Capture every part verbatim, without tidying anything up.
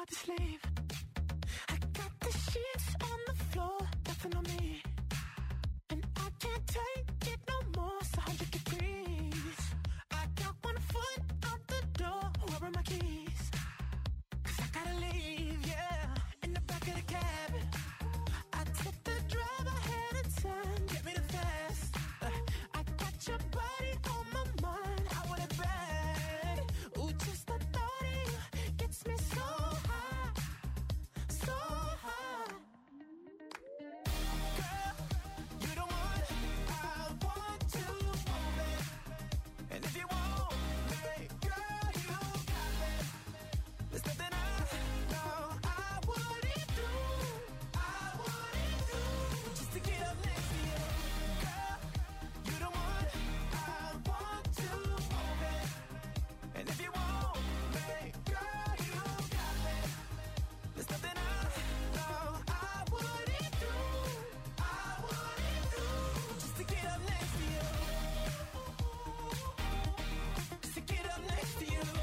hard to sleep. I got the sheets on the floor, nothing on me. And I can't take it no more, it's one hundred degrees. I got one foot out the door, where are my keys? Cause I gotta leave, yeah. In the back of the cab, I took the drive ahead of time, get me the fast. uh, I got your body on my mind, I want it bad. Ooh, just the thought of you gets me so high, so high. Girl, you the one I want to move it. And if you want me, girl, you got me. There's nothing I know I wouldn't do, I wouldn't do, just to get up next to you. Girl, you the one I want to move it. And if you want me, girl, you got me. There's nothing I know I wouldn't do, I wouldn't do, just to get up next to you. Just to get up next to you.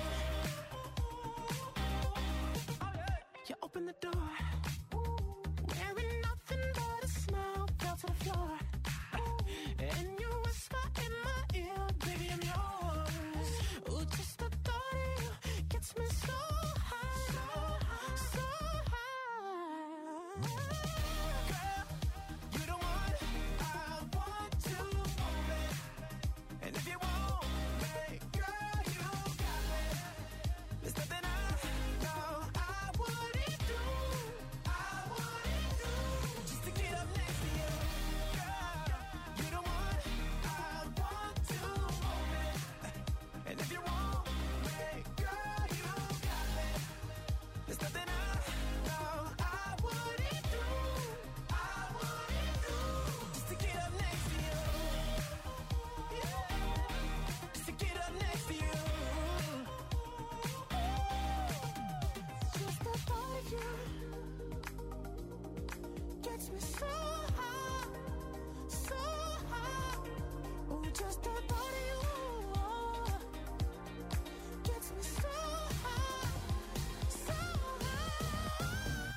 You open the door, wearing nothing but a smile, fell to the floor. And you whisper in my ear, baby, I'm yours. Ooh, just the thought of you gets me so high, so high. Girl, you the one I want to move it. And if you want me, girl, you got me. There's nothing I know I wouldn't do, I wouldn't do, just to get up next to you. Girl, you the one I want to move it. And if you want me, girl, you got me. There's nothing I know I wouldn't do, I wouldn't do, just to get up next to you. Yeah, just to get up next to you. Just the thought of you gets me so high, so high. Ooh, just the thought of you gets me so high, so high.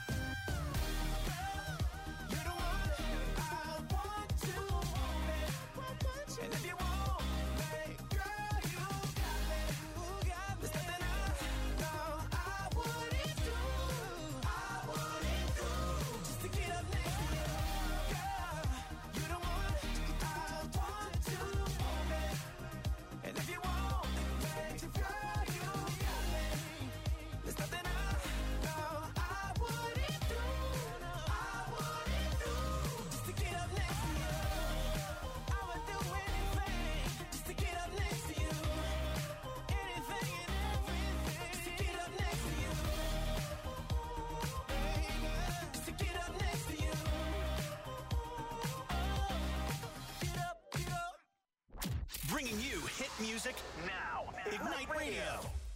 You're the one I want to move it. And if you want me, girl, you got me. There's nothing I know I wouldn't do, I wouldn't do, just to get up next to you. Girl, you're the one I want to move it. And if you want me, girl, you got me. There's nothing I know I wouldn't do, I wouldn't do, just to get up next to you. I would do anything just to get up next to you. Anything and everything just to get up next to you. Baby, just to get up next to you. Get up, get up. Bringing you hit music now. Ignite Radio.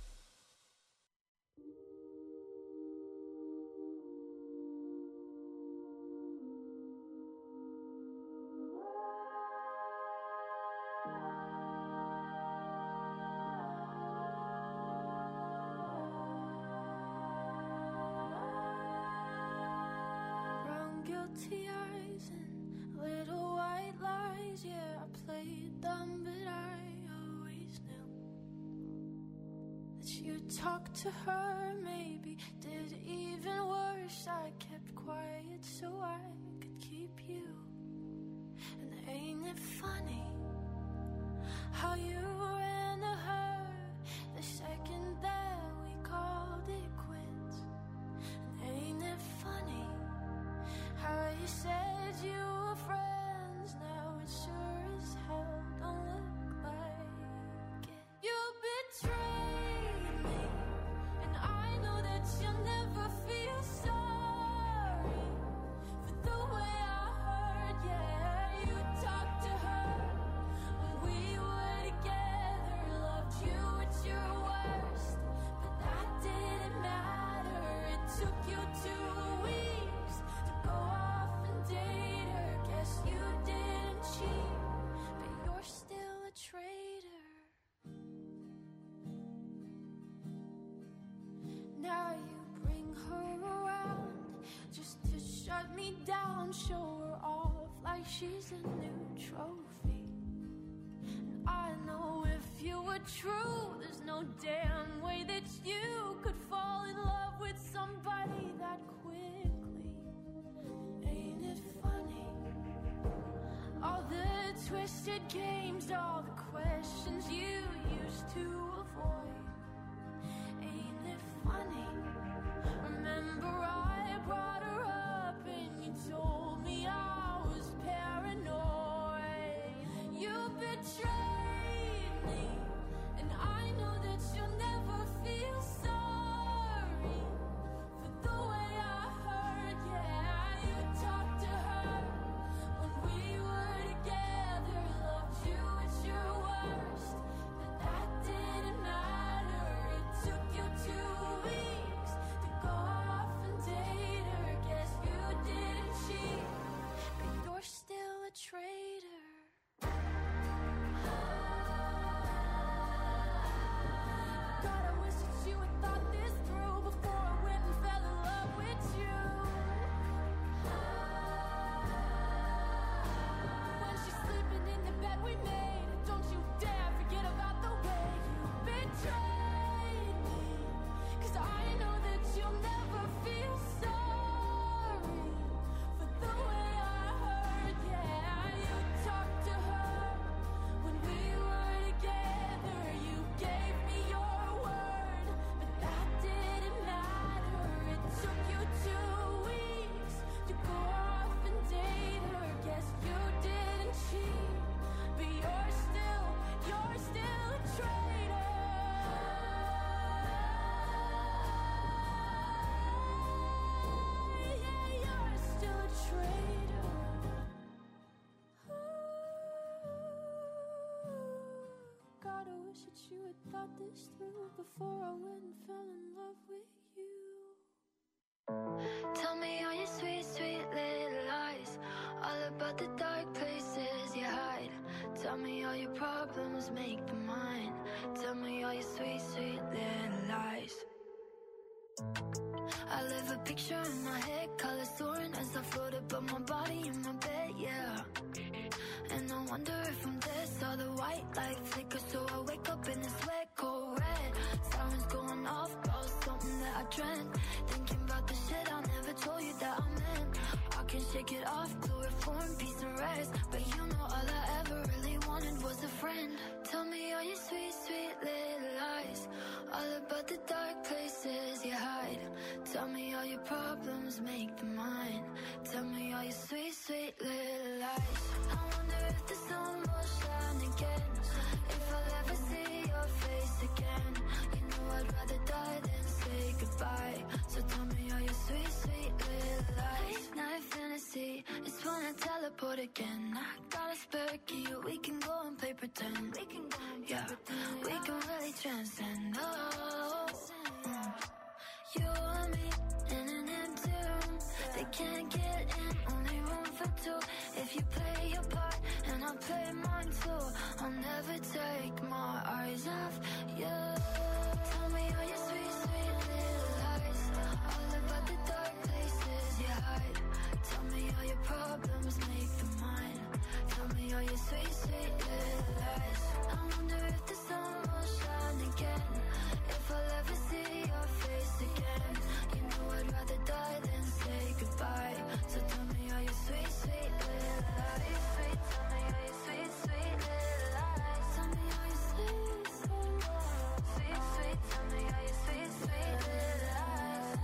Brown guilty eyes and little white lies. Yeah, I played dumb, but I always knew that you talked to her. Maybe did even worse. I kept quiet so I could keep you. And ain't it funny how you ran to her the second that we called it quits? And ain't it funny how you said you were friends, now it sure as hell don't look like it. You betrayed me, and I know that you'll never feel sorry for the way I hurt. Yeah, you talked to her when we were together. let me down, show her off like she's a new trophy. And I know if you were true, there's no damn way that you could fall in love with somebody that quickly. Ain't it funny? All the twisted games, all the questions you used to avoid. Ain't it funny? Remember I brought her up and you told me I was paranoid. You betrayed me, and I know that you'll never feel sorry for the way I hurt. Yeah, you talked to her when we were together, loved you at your worst, but that didn't matter. It took you two weeks to go off and date her. Guess you didn't cheat, but you're still a traitor. God, I wish that you had thought this through before I went and fell in love with you. When she's sleeping in the bed we made, don't you dare forget about the way you betrayed me. 'Cause I know that you'll never feel sorry for the way I hurt. Yeah, you talked to her when we were together. You gave me your word, but that didn't matter. It took you two weeks to go off and date her. Guess you didn't cheat, but you're still, you're still a traitor. Yeah, you're still a traitor. God, I wish that you had thought this through before I went and fell in love with you. Tell me all your sweet, sweet little lies, all about the dark places you hide. Tell me all your problems, make them mine. Tell me all your sweet, sweet little lies. I live a picture in my head, colors soaring as I float above my body in my bed, yeah. And I wonder if I'm dead, saw the white light flicker, so I wake up in this wet, cold red. Sirens going off, about something that I dreamt. Thinking about the shit I never told you that I meant. I can shake it off, chloroform, peace and rest. But you know all I ever really wanted was a friend. Tell me all your sweet, sweet little lies, all about the dark places you hide. Tell me all your problems, make them mine. Tell me all your sweet, sweet little lies. I wonder if the sun will shine again, if I'll ever see your face again. You know I'd rather die than say goodbye. So tell me all your sweet, sweet little lies. Late night fantasy, it's when I teleport again. I got a spare key, we can go and play pretend. We can go and yeah, pretend. We can really transcend. Oh, mm. You and me in an empty room, they can't get in, only room for two. If you play your part and I'll play mine too, I'll never take my eyes off you. Tell me all your sweet, sweet little lies, all about the dark places you hide. Tell me all your problems, make them mine. Tell me all your sweet, sweet little lies. I wonder if the sun will shine again, if I'll ever see your face again. You know I'd rather die than say goodbye. So tell me all your sweet, sweet little lies. Sweet, tell me all your sweet, sweet little lies. Tell me all your sweet, sweet lies. Sweet, sweet, tell me all your sweet, sweet little lies.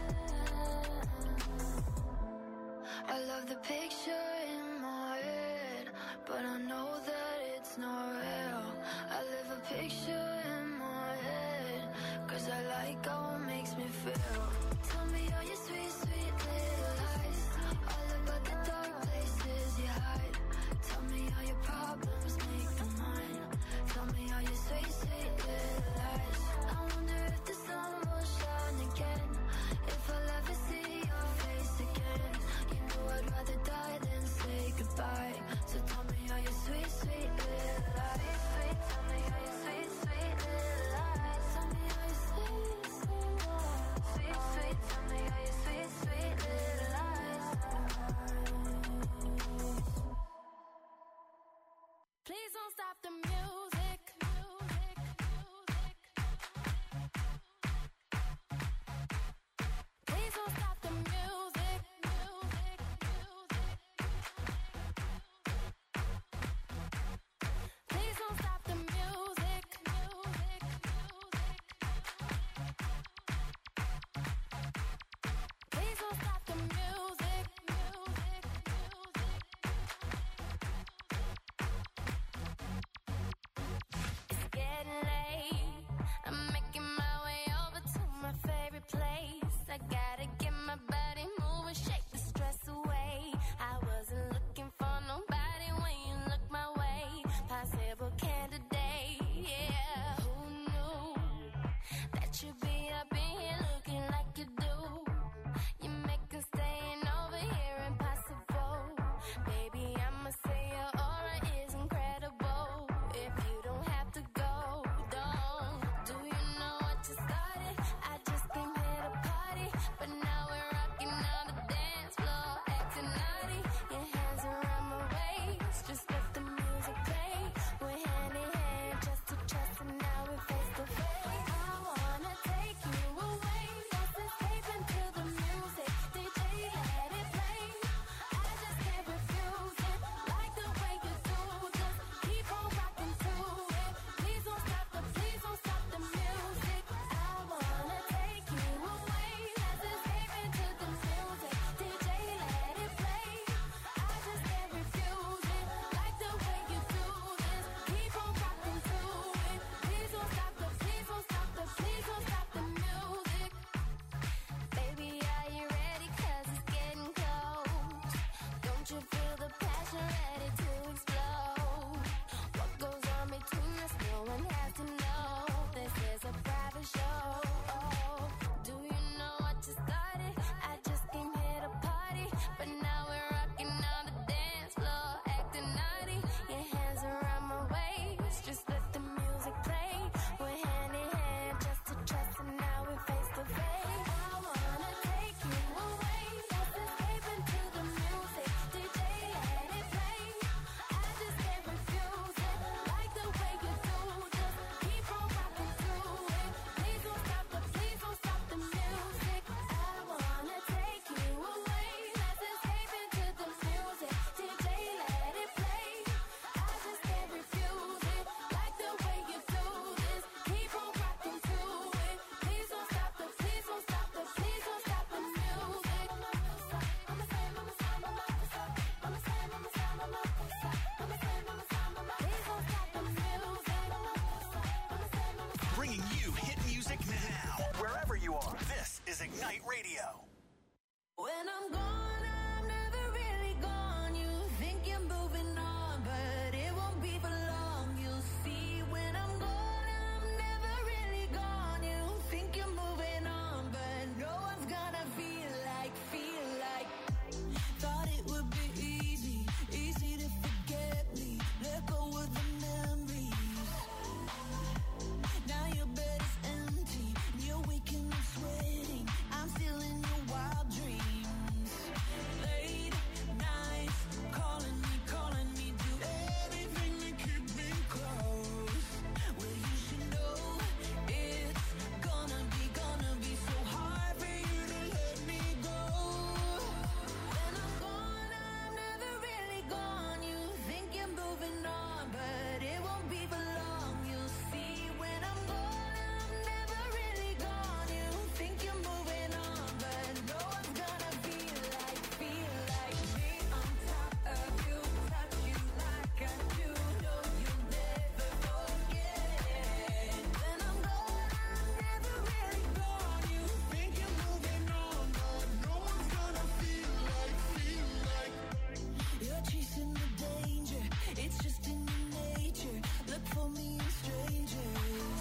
I love the picture in my head, but I know that it's not real. I live a picture in my head, 'cause I like how it makes me feel. Tell me all your sweet, sweet little lies, all about the dark places you hide. Tell me all your problems, make them mine. Tell me all your sweet, sweet little lies. I wonder if the sun will shine again, if I'll ever see your face again. You know I'd rather die than say goodbye. So tell me all your sweet, sweet little lies. Sweet, tell me all your sweet, sweet little lies. Tell me all your sweet, sweet lies. Sweet, sweet, tell me all your sweet, sweet little lies. music now. Wherever you are, this is Ignite Radio. When I'm gone, I'm never really gone. You think you're moving on, but it won't be for long. You'll see when I'm gone, I'm never really gone. You think you're moving on, but no one's gonna feel like, feel like. Thought it would be easy, easy to forget me. Let go of the memories. Now your bed is empty, and you're waking up sweating. I'm still in your wild dreams. Late nights, calling me, calling me, do everything to keep me close. Well, you should know it's gonna be, gonna be so hard for you to let me go. When I'm gone, I'm never really gone. You think you're moving on, but it won't be for long. You'll see when I'm gone, I'm never really gone. You think you're moving on, but no one's gonna feel like, feel like me on top of you, touch you like I do. No, you'll never forget. When I'm gone, I'm never really gone. You think you're moving on, but no one's gonna feel like, feel like. You're chasing the danger, it's just in your nature. Look for me in strangers.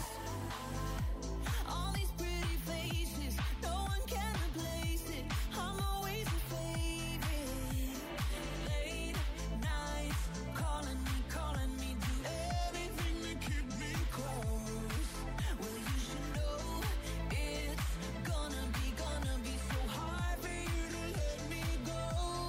All these pretty faces, no one can replace it. I'm always your favorite. Late nights, calling me, calling me, do everything to keep me close. Well, you should know it's gonna be, gonna be so hard for you to let me go.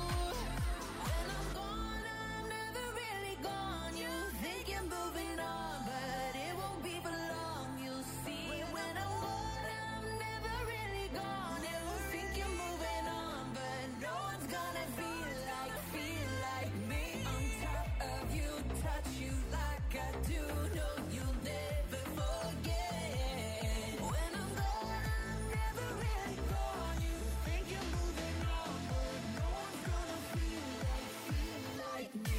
When I'm gone, I'm never really gone. You think you're moving on, but it won't be for long. You'll see when I'm gone, I'm never really gone. You think you're moving on, but no one's gonna feel like, feel like me on top of you, touch you like I do. No, you'll never forget. When I'm gone, I'm never really gone. You think you're moving on, but no one's gonna feel like, feel like me.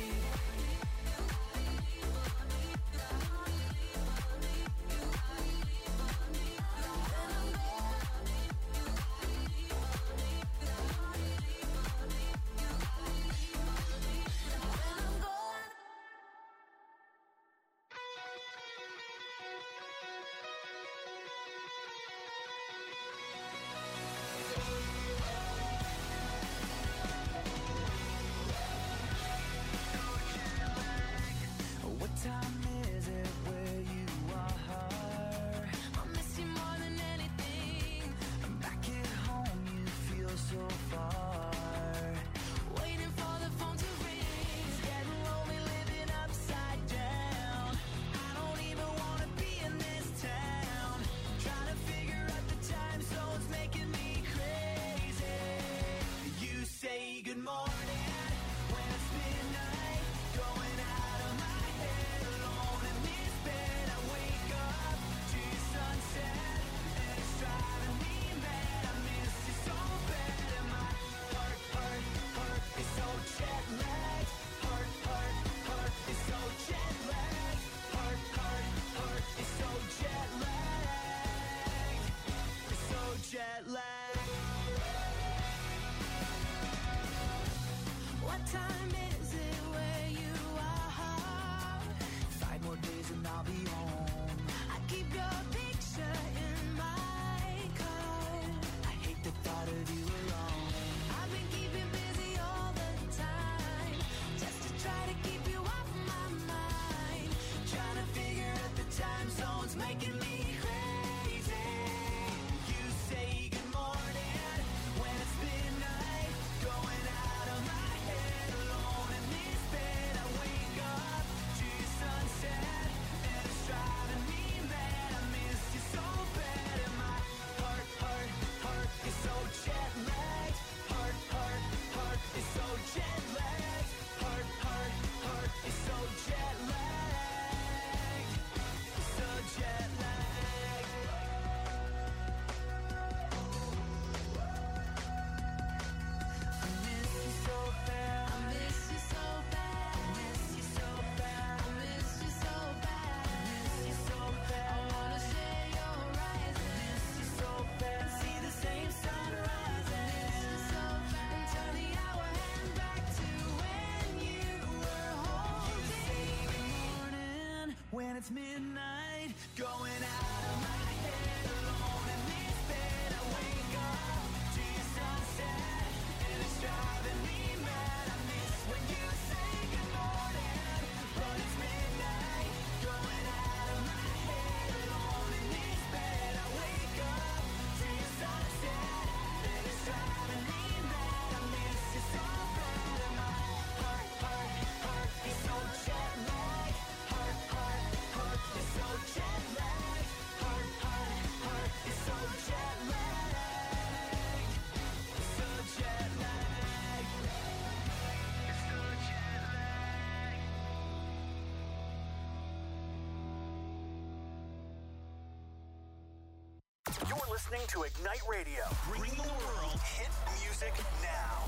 What time is it where you are? I miss you more than anything. Back at home you feel so far. Waiting for the phone to ring. Getting lonely living upside down. I don't even wanna be in this town. Trying to figure out the time zones making me crazy. You say good morning when it's midnight. Going out of my head alone in this bed. I wake up to your sunset and it's driving me mad. I miss you so bad and my heart, heart, heart is so jet lagged. Heart, heart, heart is so jet lagged. Heart, heart, heart is so jet lagged. It's so jet lagged. What time is it where you are? Five more days and I'll be home. I keep your picture in my car. I hate the thought of you alone. I've been keeping busy all the time, just to try to keep you off my mind. Trying to figure out the time zones making me crazy. You say good morning when it's midnight. Going out of my head alone in this bed. I wake up to your sunset and it's driving me mad. I miss you so bad and my heart, heart, heart is so jet lagged. Heart, heart, heart is so jet lagged. Heart, heart, heart is so jet lagged. So jet lagged. it's midnight, going out of my head, alone in this bed. I wake up to your sunset, and it's driving me mad. I miss when you say good morning, but it's midnight, going out of my head, alone in this bed. I wake up to your sunset, and it's driving me mad. I miss you so bad, and my heart, heart, heart is so jet lagged. Heart, heart, heart is so jet lagged. Heart, heart, heart is so jet lagged. It's so jet lagged. It's so jet lagged. You're listening to Ignite Radio, bringing the world hit music now.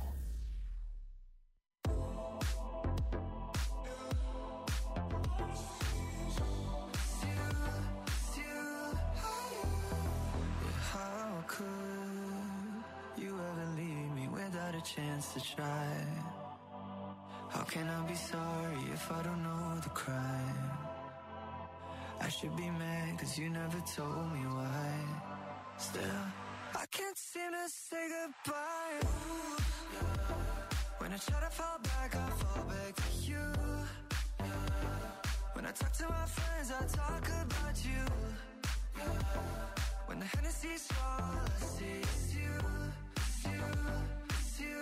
How could you ever leave me without a chance to try? How can I be sorry if I don't know the crime? I should be mad cause you never told me why. Still, I can't seem to say goodbye. Ooh, yeah. When I try to fall back, I fall back to you. Yeah. When I talk to my friends, I talk about you. Yeah. When the Hennessy's strong, all I see is you, it's you, it's you.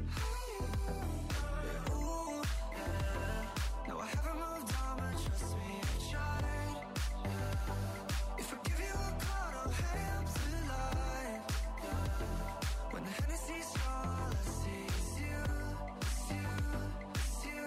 Yeah, ooh, yeah. No, I haven't moved on, but trust me, I've tried. Yeah. If I give you a call, don't hang up the line. Yeah. When the Hennessy's strong, all I see is you, it's you, it's you.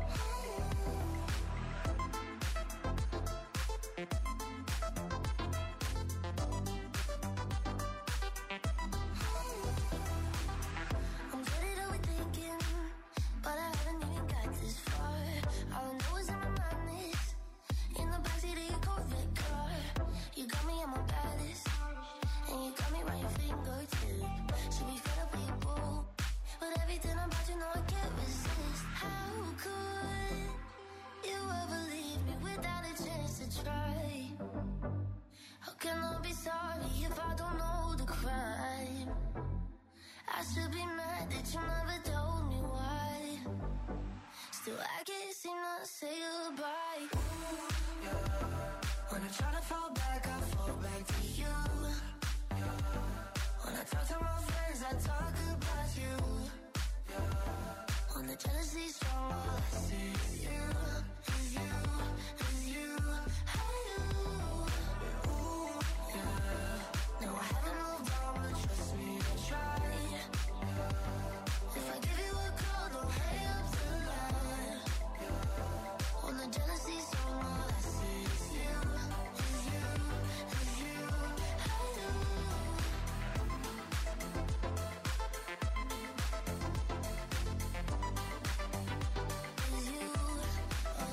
I'm good at overthinking, but I haven't even got this far. All I know is I'm a madness in the backseat of your Corvette car. You got me at my baddest, and you got me by your fingertip. Should be fed up with you, boo, but everything about you know I can't resist. How could you ever leave me without a chance to try? How can I be sorry if I don't know the crime? I should be mad that you never told me why. Still, I can't seem to say goodbye. Ooh, yeah. When I try to fall back, I fall back to you. Yeah. When I talk to my friends, I talk about you. Yeah. When the jealousy's strong, all I see is you, is you, is you. Hey, you. Yeah, ooh, yeah. No, I haven't moved on, but trust me, I tried. If I give you a call, don't hang up the line. When the jealousy's strong, all I see is you, is you, is you. Hey, you. Is you. Oh.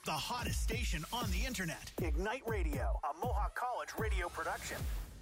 the hottest station on the internet. Ignite Radio, a Mohawk College radio production.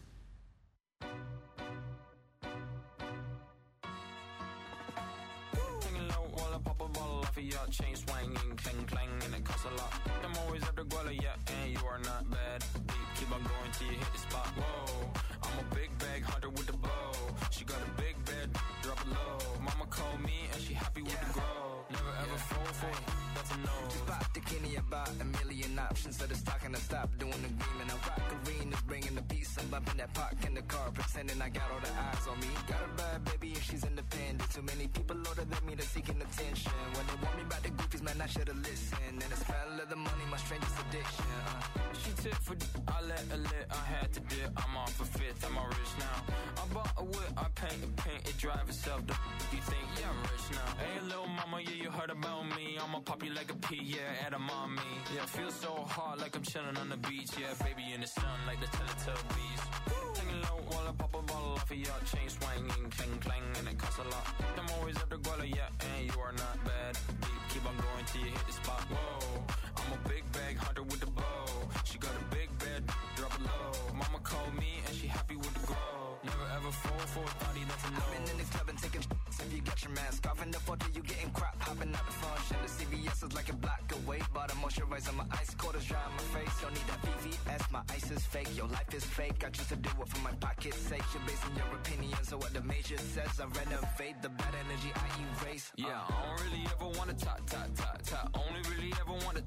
Hanging low while I pop a bottle off of your chain swinging, clang clang, and it costs a lot. I'm always after Guala, yeah, and you are not bad. Deep, keep on going till you hit the spot. Whoa, I'm a big bag hunter with the bow. She got a big bed, drop it low. Mama called me and she happy with yeah. the grow. Never ever yeah. fall for it, that's a no. Just pop the Kenny about a million options. So the stock and I stop doing the green. And I rock arenas, bringing the peace. I'm bumping that park in the car, pretending I got all the eyes on me. Got a bad baby and she's independent. Too many people older than me, they're seeking attention. When they want me about the goofies, man, I should've listened. And the smell of the money, my strangest addiction. Uh. She tip for d- I let her lit, I had to dip. I'm off a fifth, I'm all rich now. I bought a whip, I paint it, paint it, drive itself. The f- you think, yeah, I'm rich now. Hey, little mama, yeah, you heard about me. I'ma pop you like a pea, yeah, at a mommy. Yeah, I feel so hard like I'm chilling on the beach. Yeah, baby in the sun like the Teletubbies. Hanging low while I pop a bottle off of your chain swinging, clang clang, and it costs a lot. I'm always after Guala, yeah, and you are not bad. Deep, keep on going till you hit the spot. Whoa, I'm a big bag hunter with the bow. She got a big bed, drop it low. Mama called me and she happy with the grow. Never ever fall for a thotty, that's a no. I've been in this club and taking sh**s. If you got your mask off in the photo, you getting crap. Hopping out the function. The C V S is like a block away. Bought a moisturizer, my ice cold is dry on my face. Don't need that V V S, my ice is fake. Your life is fake, I choose to do it for my pocket's sake. You're basing your opinions on what the major says. I renovate the bad energy, I erase. Yeah, uh. I don't really ever wanna top, top, top, top. Only really ever wanna.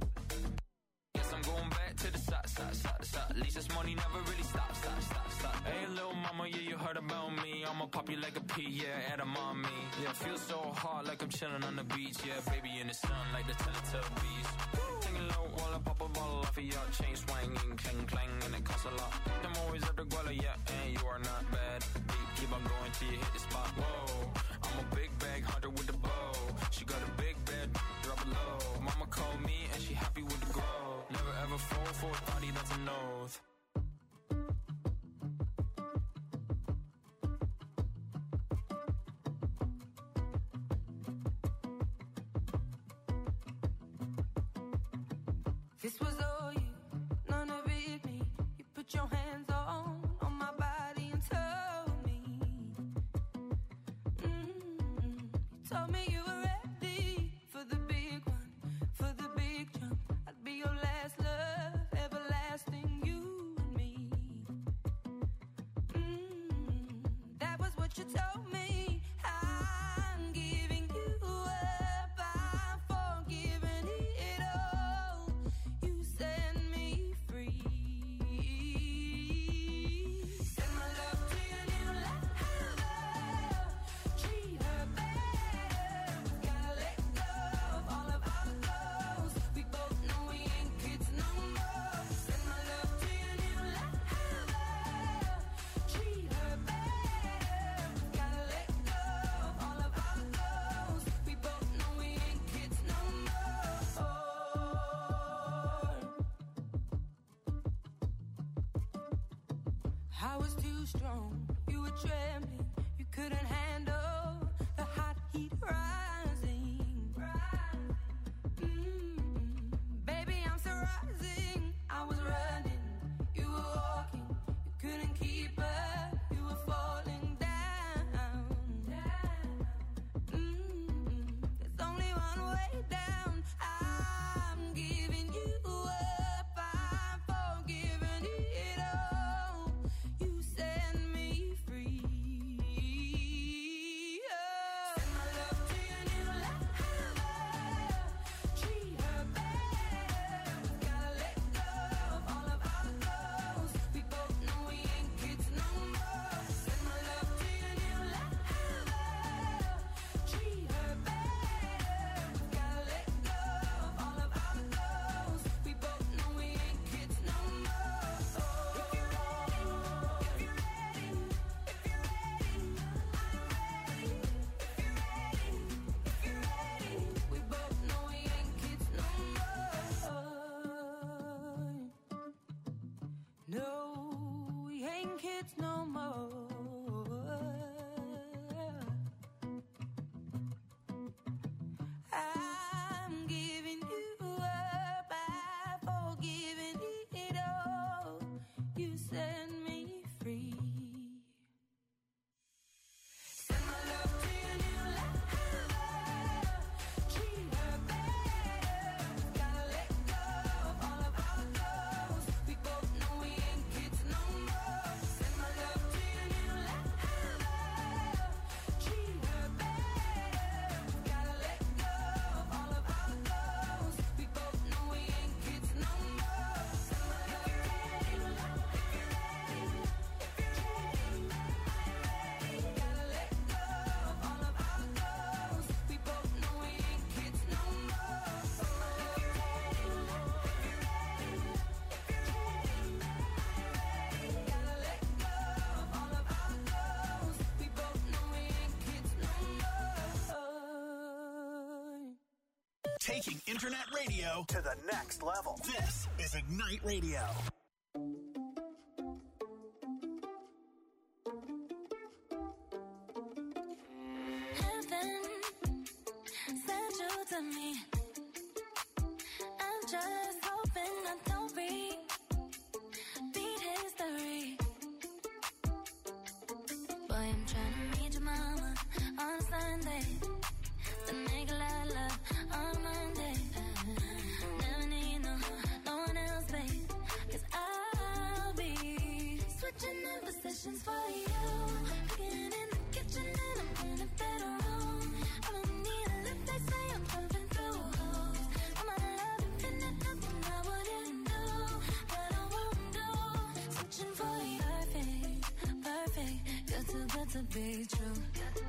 Yes, I'm going back to the side, side, side, side. At least this money never really stops, stop, stop, stop. Hey, little mama, yeah, you heard about me. I'ma pop you like a pea, yeah, at a mommy. Yeah, I feel so hard like I'm chilling on the beach. Yeah, baby in the sun like the Teletubbies. Hanging low while I pop a bottle off of your chain swinging, clang clang, and it costs a lot. I'm always after Guala, yeah, and you are not bad. Deep, keep on going till you hit the spot. Whoa, I'm a big bag hunter with the bow. She got a big bed, drop it low. Mama called me and she happy with the grow. Never ever fall for a thotty, that's a nose. This was all you, none of it me. You put your hands on, on my body and told me. Mm-hmm. You told me you were ready for the big one, for the big jump. I'd be your last love, everlasting, you and me. Mm-hmm. That was what you told me. I'm giving you up, I'm forgiving it all. You set me free. Send my love to your new lover. Treat her better. Gotta let go of all of our goals. We both know we ain't kids no more. Send my love to your new lover. Treat her better. Gotta let go of all of our goals. We both know we ain't kids no more. I was too strong, you were trembling, you couldn't handle the hot heat rising. Mm, baby, I'm still rising. I was running, you were walking, you couldn't keep up, you were falling down. Mm, there's only one way down. I'm giving you up, I'm forgiving it all. You set me free. Oh. Send my love to your new lover. Treat her better. Gotta let go of all of our goals. We both know we ain't kids no more. Send my love to your new lover. Treat her better. Gotta let Taking internet radio to the next level. This is Ignite Radio. Heaven sent you to me. I'm just hoping I don't repeat history. Boy, I'm trying to meet your mama on Sunday. The nigga I love on Monday. Never need no, no one else, babe. Cause I'll be switching in positions for you. Getting in the kitchen and I'm in a better room. I don't need a lift, they say I'm pumping through holes. I'm out of love, infinite, nothing I wouldn't do. That I won't do. Switching for you. Perfect, perfect. You're too good to be true.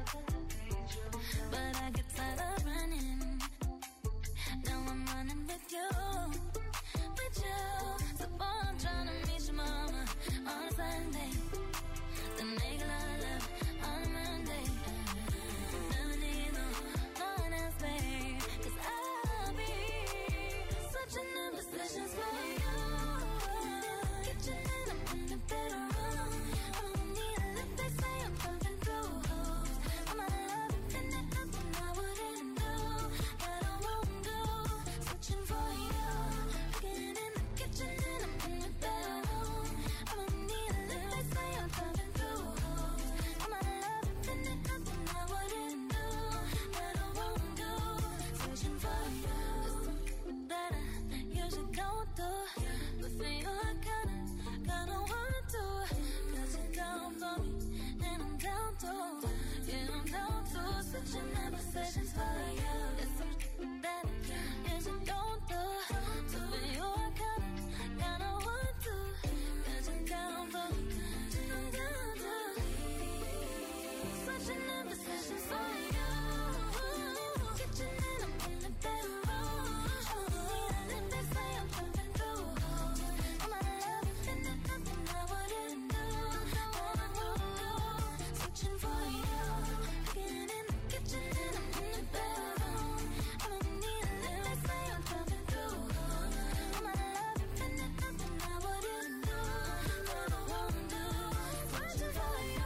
But I get tired of running. Now I'm running with you, with you. So boy, I'm trying to meet your mama on a Sunday. The nigga I love on a Monday. Never need no, no one else, babe. Cause I'll be switching in positions for you. Kitchen and I'm in a better room. I don't need a lift, they say I'm pumping through holes. I'm out of love, infinite, nothing I wouldn't do. That I won't do. Switching for you. Getting in the kitchen and I'm in a better room. I don't need a lift, they say I'm pumping through holes. I'm out of love, infinite, nothing I wouldn't do. That I won't do. Switching for you. That I usually don't do. But for you I kinda, kinda want to. Cause you're down for me and I'm down too. Yeah, I'm down to switching in positions for you. It's something that I usually don't do. So for you I kinda, kinda want to. Cause you're down for me and I'm down too. Switching in positions for you. Kitchen and I'm in a better room. Oh, and they say I'm pumping through holes. I'm out of love, infinite, nothing I wouldn't do. That I won't do. Switching for you. Getting in the kitchen and I'm in a better room. I don't need a lift, they say I'm pumping through holes. I'm out of love, infinite, nothing I wouldn't do. That I won't do. Switching for you.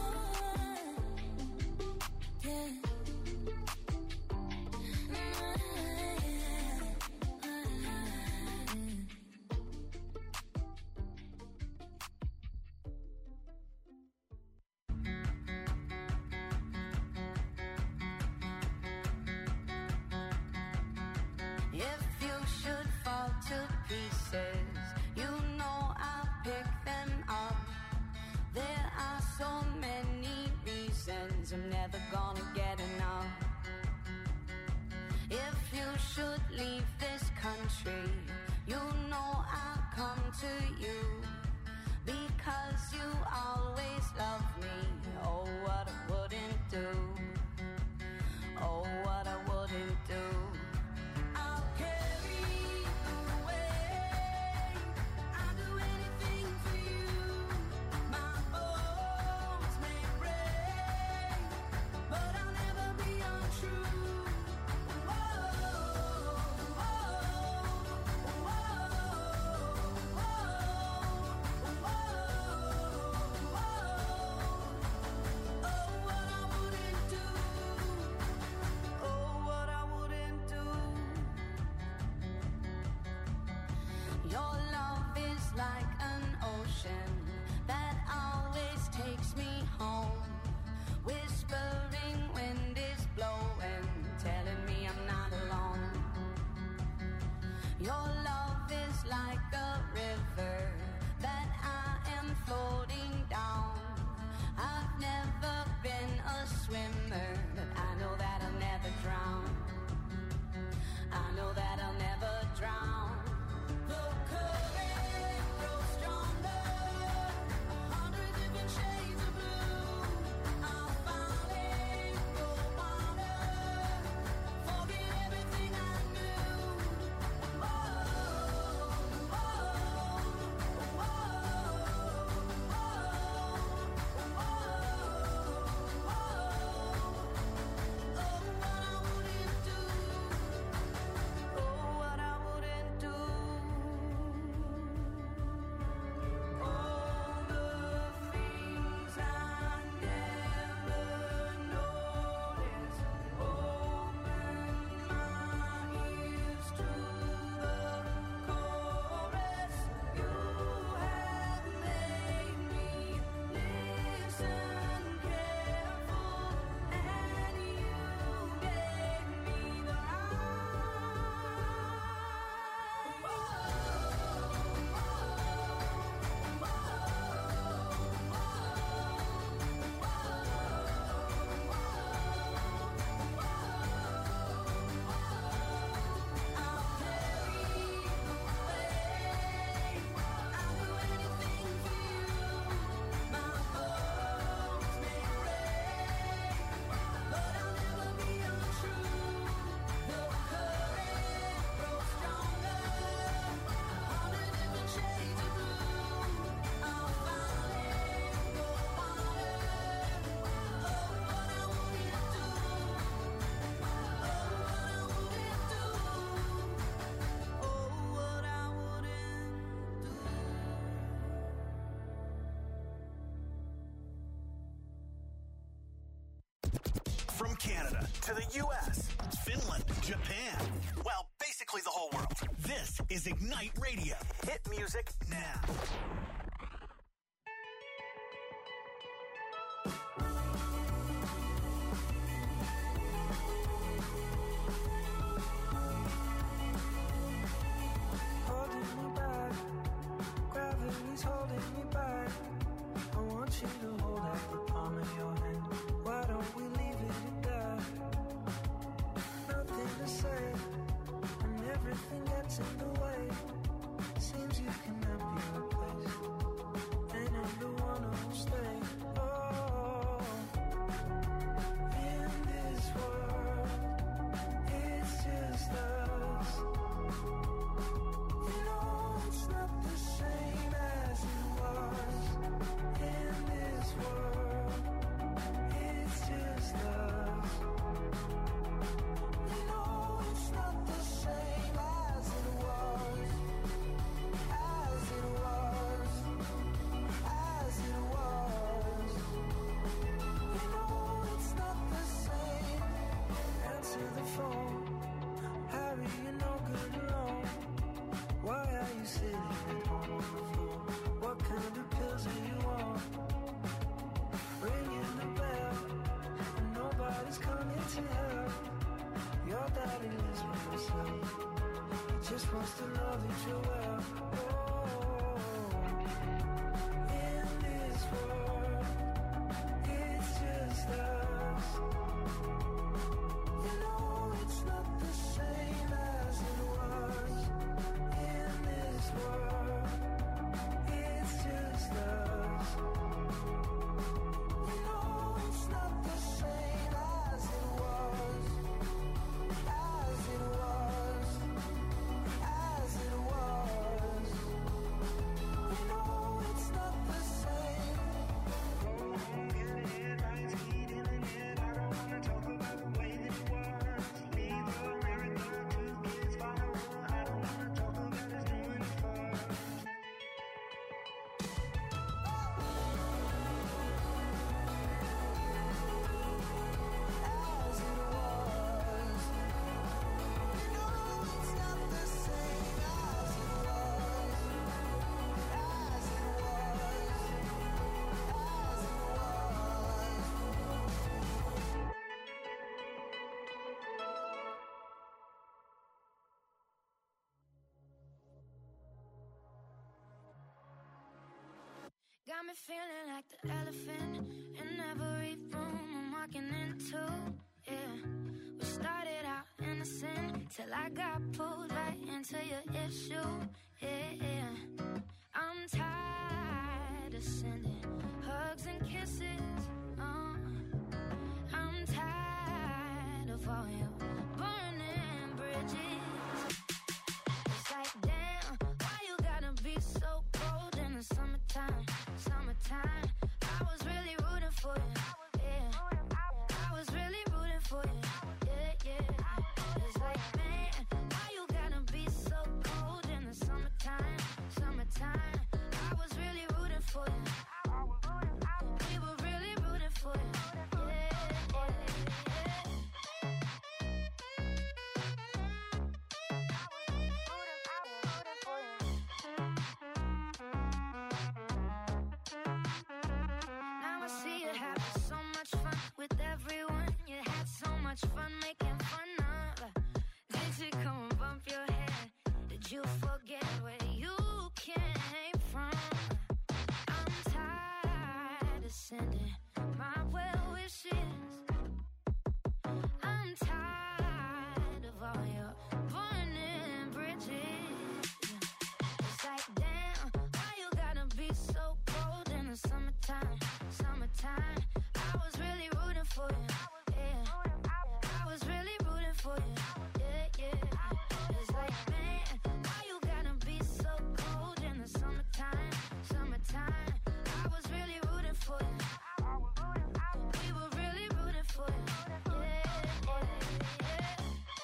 Yeah. If you should fall to pieces, you know I'll pick them up. There are so many reasons I'm never gonna get enough. If you should leave this country, you know I'll come to you. Because you always love me. Oh, what I wouldn't do. Oh, what I wouldn't do. I'll carry you away. I'll do anything for you. My bones may break, but I'll never be untrue. Whoa, whoa, whoa, whoa, whoa. Canada to the U S, Finland, Japan. Well, basically the whole world. This is Ignite Radio. Hit music Now. Holding me back, gravity's holding me back. I want you to hold out the palm of your hand. Why don't we leave it at that? Nothing to say, and everything gets in the way. Seems you cannot be replaced, and I'm the one who'll stay. Oh, in this world, it's just us. You know it's not the same as it was. In this world, it's just us. You know it's not the same as it was. As it was. As it was. You know it's not the same. Answer the phone. Harry, you're no good alone. Why are you sitting at home on the floor? What kind of pills are you on? Ringing the bell, and nobody's coming to help. Your daddy lives by himself. He just wants to know that you're well. Oh, in this world, it's just us. You know it's not the same as it was. In this world, it's just us. You know it's not the same as it was. As it was. As it was. You know it's not the same. Go home, get the headlines, heat in the net. I don't wanna talk about the way that it was. Leave America, two kids, follow her. I don't wanna talk about us doing it first. As it was. You know it's not the same as it was. As it was. As it was. Got me feeling like the elephant in every room I'm walking into. Yeah, we started out innocent till I got pulled right into your issue. Yeah, yeah. I'm tired of sending hugs and kisses. Uh, I'm tired of all your burning bridges. It's like, damn, why you gotta be so cold in the summertime? Summertime, I was really rooting for you. Yeah, I was really rooting for you. Yeah, yeah. It's like, man, why you gotta be so cold in the summertime? Summertime, I was really rooting for you. We were really rooting for you. Yeah, Now I see you having so much fun with everyone. You had so much fun making fun of. Did you come and bump your head? Did you forget where you came from? I'm tired of sending my well wishes. I'm tired of all your burning bridges. It's like, damn, why you gotta be so cold in the summertime? Summertime, I was really rooting for you. Yeah, I was really rooting for you. Yeah, yeah. It's like, man, why you gotta be so cold in the summertime? Summertime, I was really rooting for you. We were really rooting for you. Yeah, yeah,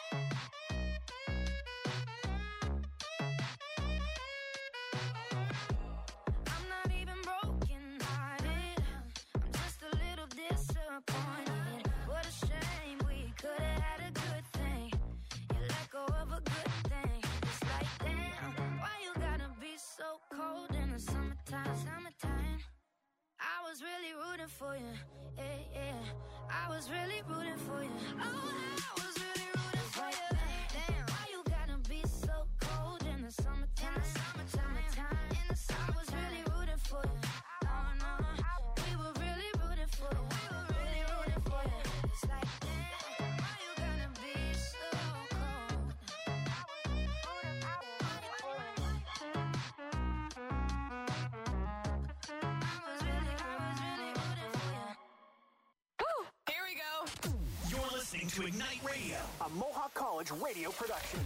yeah. I'm not even broken hearted. I'm just a little disappointed. What a shame rooting for you. Yeah, yeah. I was really rooting for you. Oh, I was really rooting for you. Damn, why you gotta be so cold in the summertime? In the summertime, in the summer. I was really rooting for you. No, no, we were really rooting for you. We were really rooting for you. It's like, damn, why you gotta be so cold? Here we go. You're listening to Ignite Radio, a Mohawk College radio production.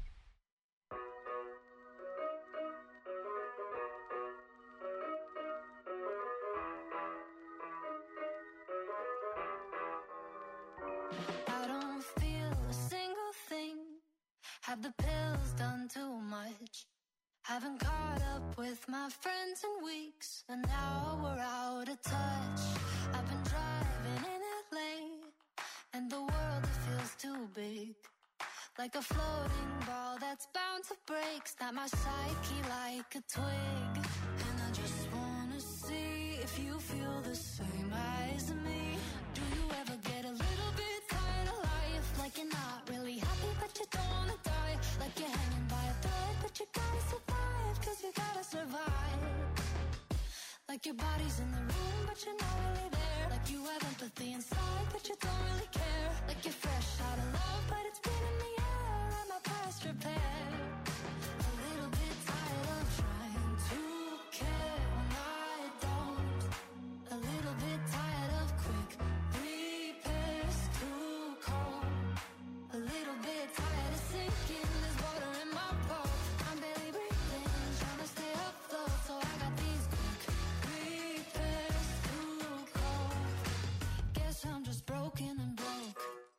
I don't feel a single thing. Have the pills done too much? Haven't caught up with my friends in weeks, and now we're out of touch. I've been driving in L A, and the world, it feels too big. Like a floating ball that's bound to break. Snap my psyche like a twig. And I just wanna see if you feel the same as me. Do you ever get a little bit tired of life? Like you're not really happy, but you don't wanna die. Like you're hanging by a thread, but you gotta survive, cause you gotta survive. Like your body's in the room, but you're not really there. Like you have empathy inside, but you don't really care. Like you're fresh out of love, but it's been in the air. I'm not past repair. A little bit tired of trying to care when I don't. A little bit tired of quick repairs, too cold. A little bit tired of sinking, there's water in my boat. I'm barely breathing, trying to stay afloat, so I got these quick repairs, too cold. Guess I'm just broken and broke.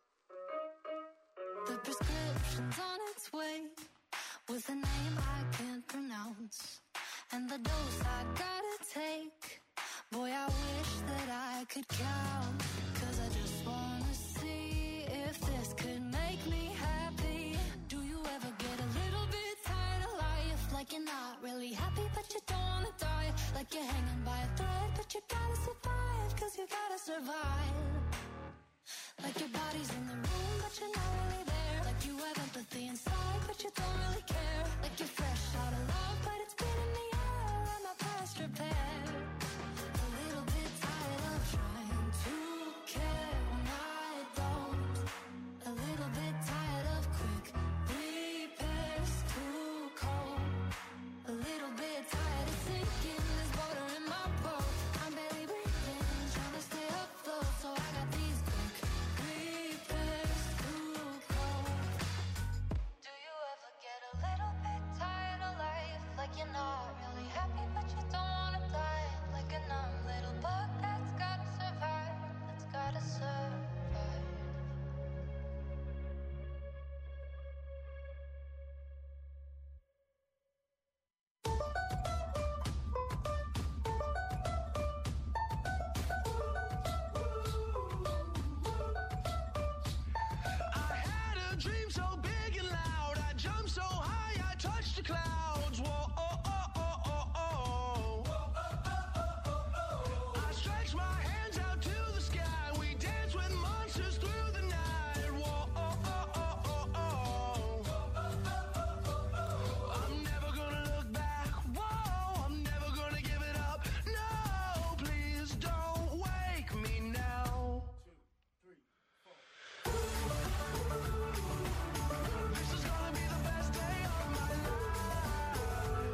The prescription's on its way, with a name I can't pronounce, and the dose I gotta take. Boy, I wish that I could count, cause I just wanna see if this could make me happy. Do you ever get a little bit tired of life? Like you're not really happy, but you don't wanna die. Like you're hanging by a thread, but you gotta survive, cause you gotta survive. Like your body's in the room, but you're not really there. Like you have empathy inside, but you don't really care. Like you're fresh out of love, but it's been in the air. I'm not past repair. A little bit tired of trying to care when I don't. A little bit tired of quick repairs, too cold. A little bit tired of sinking, there's water in my boat. I'm barely breathing, trying to stay afloat, so I got these quick repairs, too cold. Do you ever get a little bit tired of life? Like you're not really happy, but you don't wanna die. Like a numb little bug that's gotta survive, that's gotta survive. I had a dream so big and loud. I jumped so high, I touched the clouds. Whoa, oh, oh, oh, oh, oh. I stretched my hands out to the sky. We danced with monsters through the night. Whoa, oh, oh, oh, oh, oh. I'm never gonna look back. Whoa, I'm never gonna give it up. No, please don't wake me now. This is gonna be the best day of my life.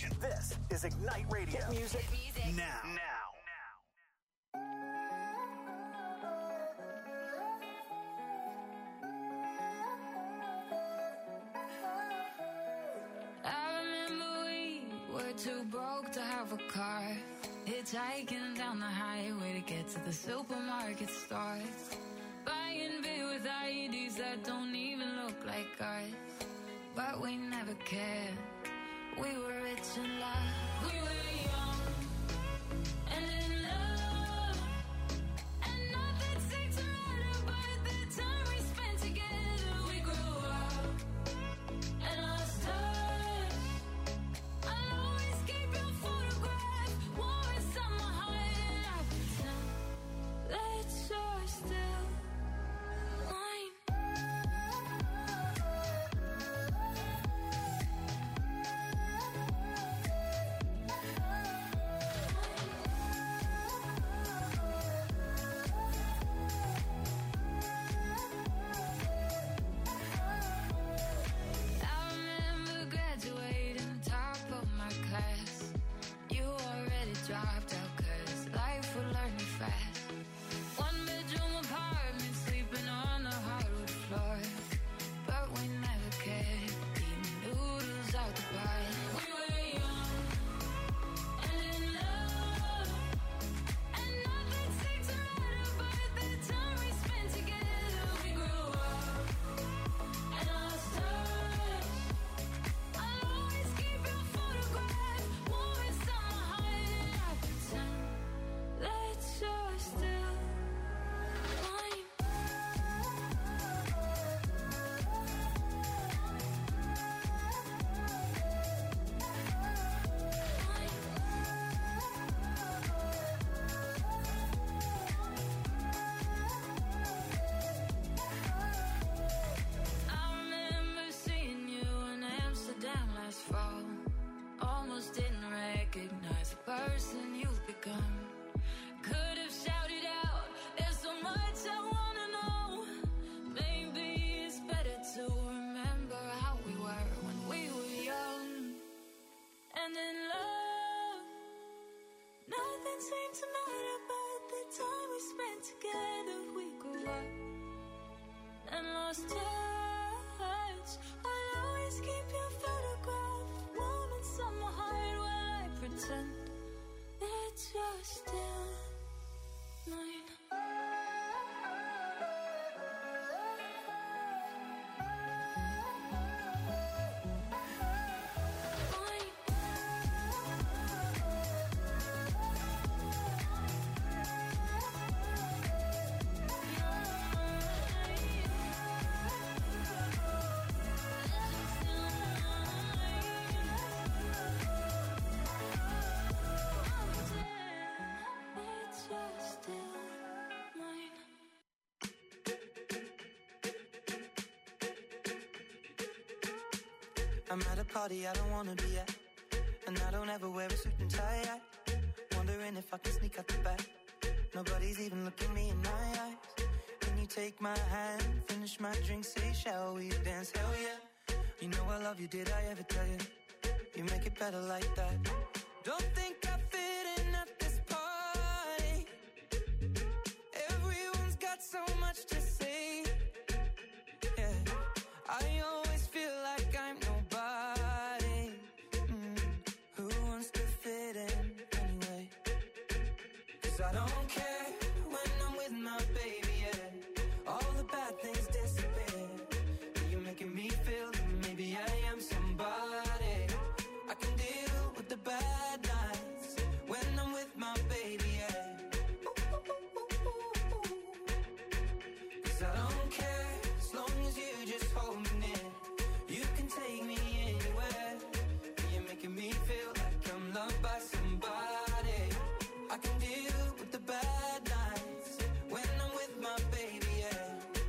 station. This is Ignite Radio. Hit music, music. now. Now. I remember we were too broke to have a car, hitchhiking down the highway to get to the supermarket store, buying beer with I Ds that don't even look like ours. But we never cared. We were rich in love. We were young and in love, and nothing seemed to matter but the time we spent together. We grew up and lost touch. I'll always keep your photograph warm inside my heart, and I pretend that you're still mine. I remember graduating top of my class. You already dropped out 'cause life would learn you fast. One bedroom apartment, sleeping on the hardwood floor. But we never cared, eating noodles out the pot. We were young and in love, and nothing seemed to matter but the time we spent together. We grew up and lost touch. I'll always keep your photograph warm inside my heart, and I pretend that you're still mine. I remember seeing you in Amsterdam last fall. Almost didn't recognize the person you've become. Could have shouted out, there's so much I wanna know. Maybe it's better to remember how we were when we were young and in love. Nothing seemed to matter but the time we spent together. We grew up and lost touch. I'll always keep your photograph warm inside my heart while I pretend that you're still mine. I'm at a party I don't wanna be at, and I don't ever wear a suit and tie. I wondering if I can sneak out the back. Nobody's even looking me in my eyes. Can you take my hand, finish my drink, say shall we dance? Hell yeah. You know I love you, did I ever tell you? You make it better like that. Don't think I fit in at this party. Everyone's got so much to say. Yeah, I always feel like I'm nobody. Mm. Who wants to fit in anyway? 'Cause I don't care when I'm with my baby, yeah. All the bad things disappear. You're making me feel that maybe I am somebody. I can deal with the bad nights when I'm with my baby, yeah. 'Cause I don't care as long as you just hold me near. You can take me anywhere. You're making me feel like I'm loved by somebody. I can deal with the bad nights when I'm with my baby, yeah.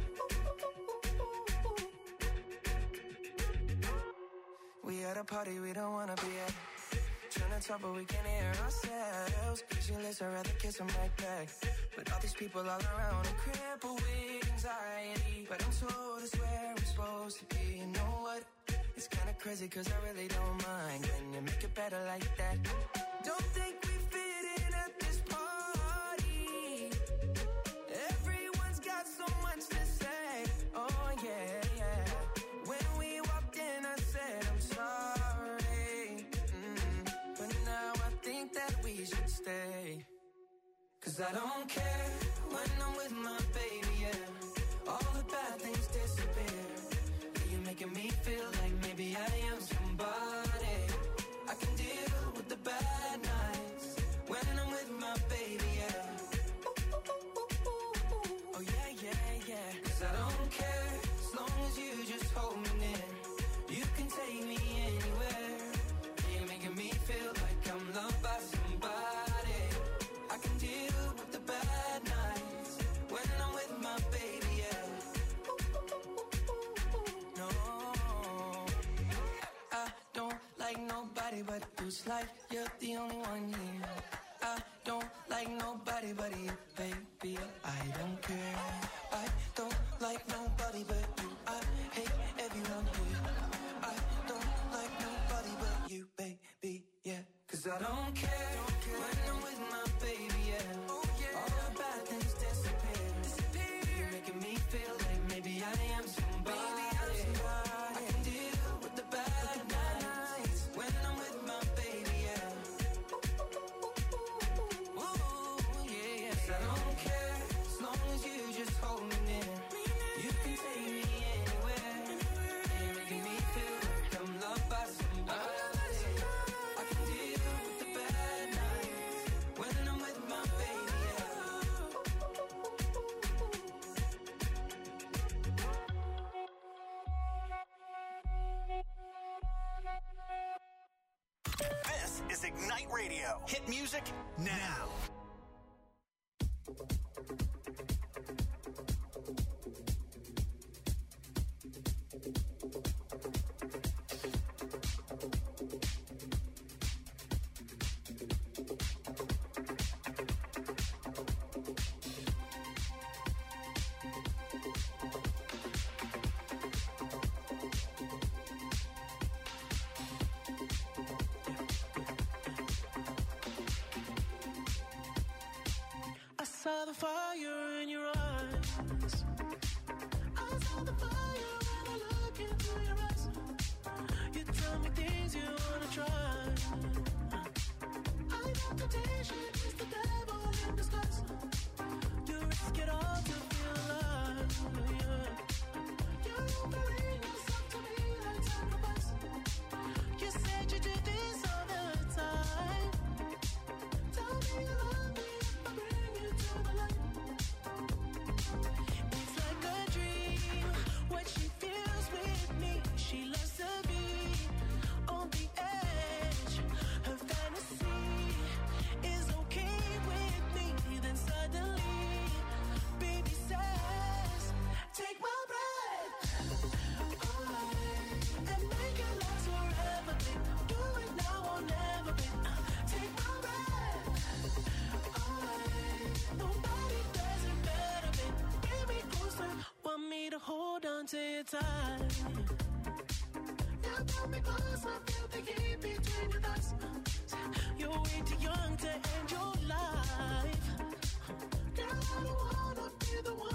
We at a party we don't wanna be at. Trying to talk but we can't hear ourselves. Pictureless, I'd rather kiss them right back. But all these people all around are crippled with anxiety. But I'm told it's where I'm supposed to be. You know what? It's kinda crazy cause I really don't mind. Can you make it better like that? Don't think we fit in at this party. Everyone's got so much to say. Oh yeah, yeah. When we walked in I said I'm sorry. Mm. But now I think that we should stay. Cause I don't care when I'm with my baby, yeah. All the bad things disappear. You're making me feel like maybe I am somebody. I can deal with the bad nights when I'm with my baby, yeah. Oh yeah, yeah, yeah. Cause I don't care as long as you just hold me near. You can take me anywhere. You're making me feel like I'm loved by somebody. I can deal with the bad nights when I'm with my baby, yeah. No, I don't like nobody but you. It's like you're the only one here. I don't like nobody but you, baby. I don't care. I don't like nobody but you. I hate everyone here. I don't like nobody but you, baby, yeah. Cause I don't care when I'm with my baby, yeah. All the bad things disappear. You're making me feel like maybe I am somebody. I can deal with the bad nights when I'm with my baby, yeah. Ooh, yeah, yeah. 'Cause I don't care as long as you just hold me near. You can take me anywhere. You're making me feel like I'm loved by somebody. I can deal with the bad nights when I'm with my baby, yeah. This is Ignite Radio. Hit music now. I saw the fire in your eyes. I saw the fire when I look into your eyes. You tell me things you wanna try. I know temptation is the devil in disguise. You risk it all to feel alive. Yeah. You're offering yourself to me like sacrifice. You said you do this all the time. Tell me you love me if I bring you to the light. It's like a dream what she feels with me. She loves to be on the edge. Her fantasy is okay with me. Then suddenly, baby says, take my breath away and make it last forever, babe. Do it now or never, babe. Take my breath away. Nobody does it better, babe. Bring me closer. Want me to hold on to your tight. Yeah, pull me close. I feel the heat between your thighs. You're way too young to end your life. Girl, I don't wanna be the one